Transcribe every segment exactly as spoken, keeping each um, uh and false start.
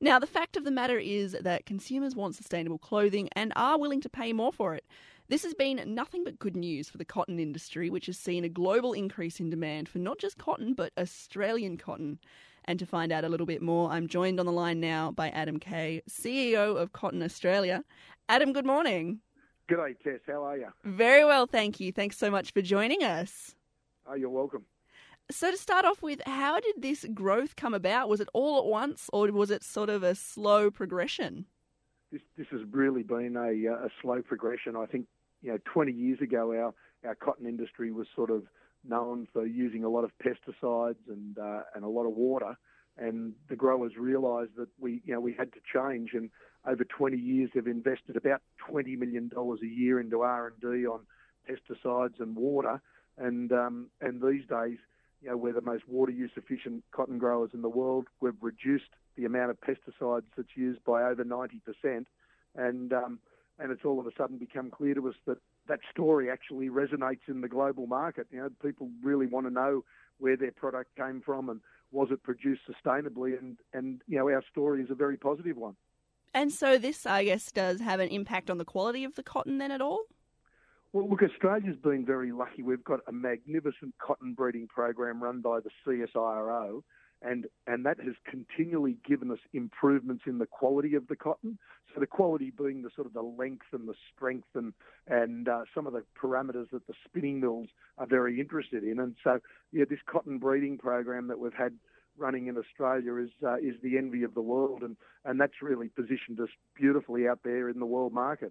Now, the fact of the matter is that consumers want sustainable clothing and are willing to pay more for it. This has been nothing but good news for the cotton industry, which has seen a global increase in demand for not just cotton, but Australian cotton. And to find out a little bit more, I'm joined on the line now by Adam Kay, C E O of Cotton Australia. Adam, good morning. G'day, Tess. How are you? Very well, thank you. Thanks so much for joining us. Oh, you're welcome. So to start off with, how did this growth come about? Was it all at once, or was it sort of a slow progression? This this has really been a, a slow progression. I think, you know, twenty years ago, our, our cotton industry was sort of known for using a lot of pesticides and uh, and a lot of water, and the growers realised that we you know we had to change. And over twenty years, they've invested about twenty million dollars a year into R and D on pesticides and water. And um, and these days, you know, we're the most water use efficient cotton growers in the world. We've reduced the amount of pesticides that's used by over ninety percent, and um, and it's all of a sudden become clear to us that that story actually resonates in the global market. You know, people really want to know where their product came from and was it produced sustainably, and and you know, our story is a very positive one. And so this, I guess, does have an impact on the quality of the cotton then at all? Well, look, Australia's been very lucky. We've got a magnificent cotton breeding program run by the C S I R O, and, and that has continually given us improvements in the quality of the cotton. So the quality being the sort of the length and the strength and, and uh, some of the parameters that the spinning mills are very interested in. And so, yeah, this cotton breeding program that we've had running in Australia is uh, is the envy of the world, and, and that's really positioned us beautifully out there in the world market.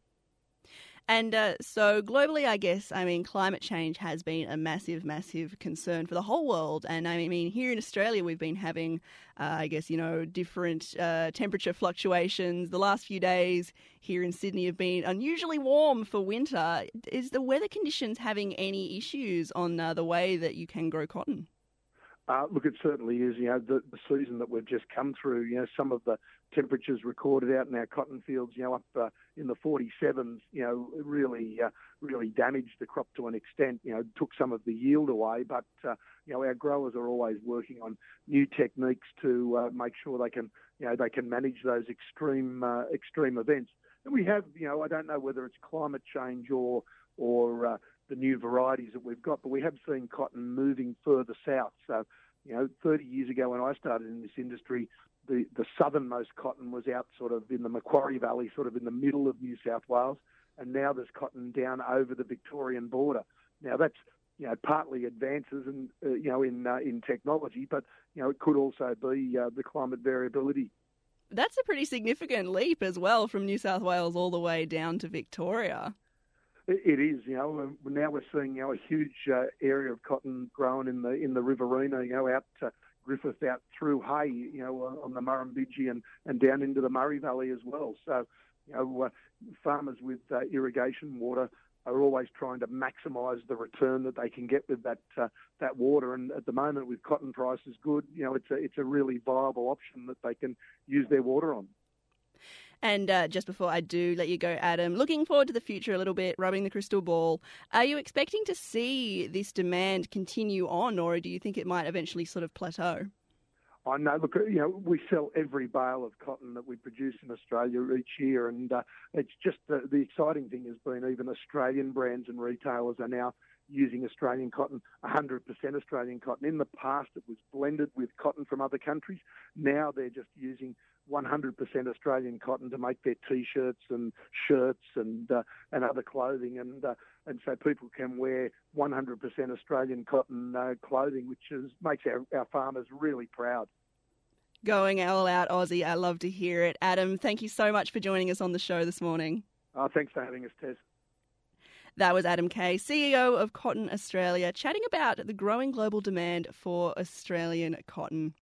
And uh, so globally, I guess, I mean, climate change has been a massive, massive concern for the whole world. And I mean, here in Australia, we've been having, uh, I guess, you know, different uh, temperature fluctuations. The last few days here in Sydney have been unusually warm for winter. Is the weather conditions having any issues on uh, the way that you can grow cotton? Uh, look, it certainly is. You know, the, the season that we've just come through, you know, some of the temperatures recorded out in our cotton fields, you know, up uh, in the forty-sevens, you know, really, uh, really damaged the crop to an extent, you know, took some of the yield away. But, uh, you know, our growers are always working on new techniques to uh, make sure they can, you know, they can manage those extreme, uh, extreme events. And we have, you know, I don't know whether it's climate change or, or, uh, the new varieties that we've got, but we have seen cotton moving further south. So, you know, thirty years ago when I started in this industry, the, the southernmost cotton was out sort of in the Macquarie Valley, sort of in the middle of New South Wales, and now there's cotton down over the Victorian border. Now that's, you know, partly advances in, uh, you know, in uh, in technology, but, you know, it could also be uh, the climate variability. That's a pretty significant leap as well, from New South Wales all the way down to Victoria. It is, you know. Now we're seeing, you know, a huge uh, area of cotton grown in the in the Riverina, you know, out to Griffith, out through Hay, you know, on the Murrumbidgee and, and down into the Murray Valley as well. So, you know, uh, farmers with uh, irrigation water are always trying to maximise the return that they can get with that uh, that water. And at the moment, with cotton prices good, you know, it's a it's a really viable option that they can use their water on. And uh, just before I do let you go, Adam, looking forward to the future a little bit, rubbing the crystal ball, are you expecting to see this demand continue on, or do you think it might eventually sort of plateau? I know, look, you know, we sell every bale of cotton that we produce in Australia each year, and uh, it's just uh, the exciting thing has been even Australian brands and retailers are now using Australian cotton, one hundred percent Australian cotton. In the past, it was blended with cotton from other countries. Now they're just using one hundred percent Australian cotton to make their T-shirts and shirts and uh, and other clothing, and uh, and so people can wear one hundred percent Australian cotton uh, clothing, which is, makes our, our farmers really proud. Going all out Aussie, I love to hear it. Adam, thank you so much for joining us on the show this morning. Oh, thanks for having us, Tess. That was Adam Kay, C E O of Cotton Australia, chatting about the growing global demand for Australian cotton.